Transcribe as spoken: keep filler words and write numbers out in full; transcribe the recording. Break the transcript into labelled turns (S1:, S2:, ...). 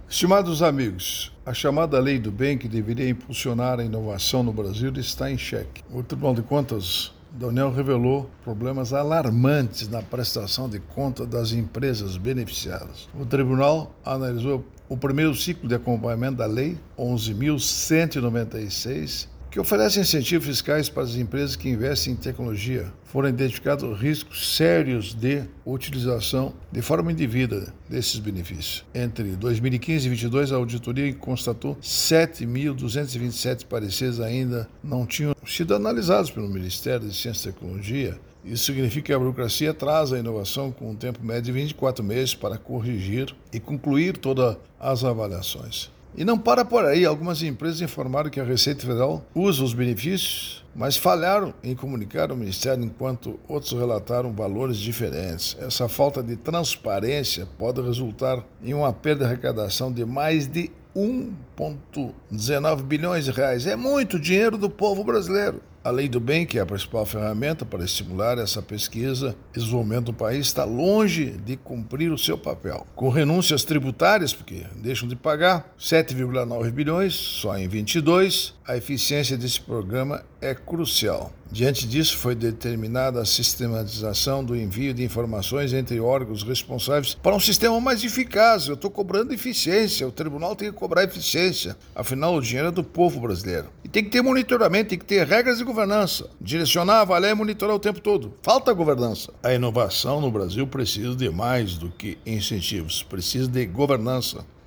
S1: Estimados amigos, a chamada Lei do Bem, que deveria impulsionar a inovação no Brasil, está em xeque. O Tribunal de Contas da União revelou problemas alarmantes na prestação de conta das empresas beneficiadas. O tribunal analisou o primeiro ciclo de acompanhamento da Lei onze mil cento e noventa e seis, que oferece incentivos fiscais para as empresas que investem em tecnologia. Foram identificados riscos sérios de utilização de forma indevida desses benefícios. Entre dois mil e quinze e dois mil e vinte e dois, a auditoria constatou sete mil duzentos e vinte e sete pareceres ainda não tinham sido analisados pelo Ministério de Ciência e Tecnologia. Isso significa que a burocracia atrasa a inovação com um tempo médio de vinte e quatro meses para corrigir e concluir todas as avaliações. E não para por aí, algumas empresas informaram que a Receita Federal usa os benefícios, mas falharam em comunicar ao Ministério, enquanto outros relataram valores diferentes. Essa falta de transparência pode resultar em uma perda de arrecadação de mais de um vírgula dezenove bilhões de reais. É muito dinheiro do povo brasileiro. A Lei do Bem, que é a principal ferramenta para estimular essa pesquisa e desenvolvimento do país, está longe de cumprir o seu papel. Com renúncias tributárias, porque deixam de pagar sete vírgula nove bilhões só em vinte e dois, a eficiência desse programa é crucial. Diante disso, foi determinada a sistematização do envio de informações entre órgãos responsáveis para um sistema mais eficaz. Eu estou cobrando eficiência, o tribunal tem que cobrar eficiência. Afinal, o dinheiro é do povo brasileiro. E tem que ter monitoramento, tem que ter regras de governança. Direcionar, avaliar e monitorar o tempo todo. Falta governança. A inovação no Brasil precisa de mais do que incentivos, precisa de governança.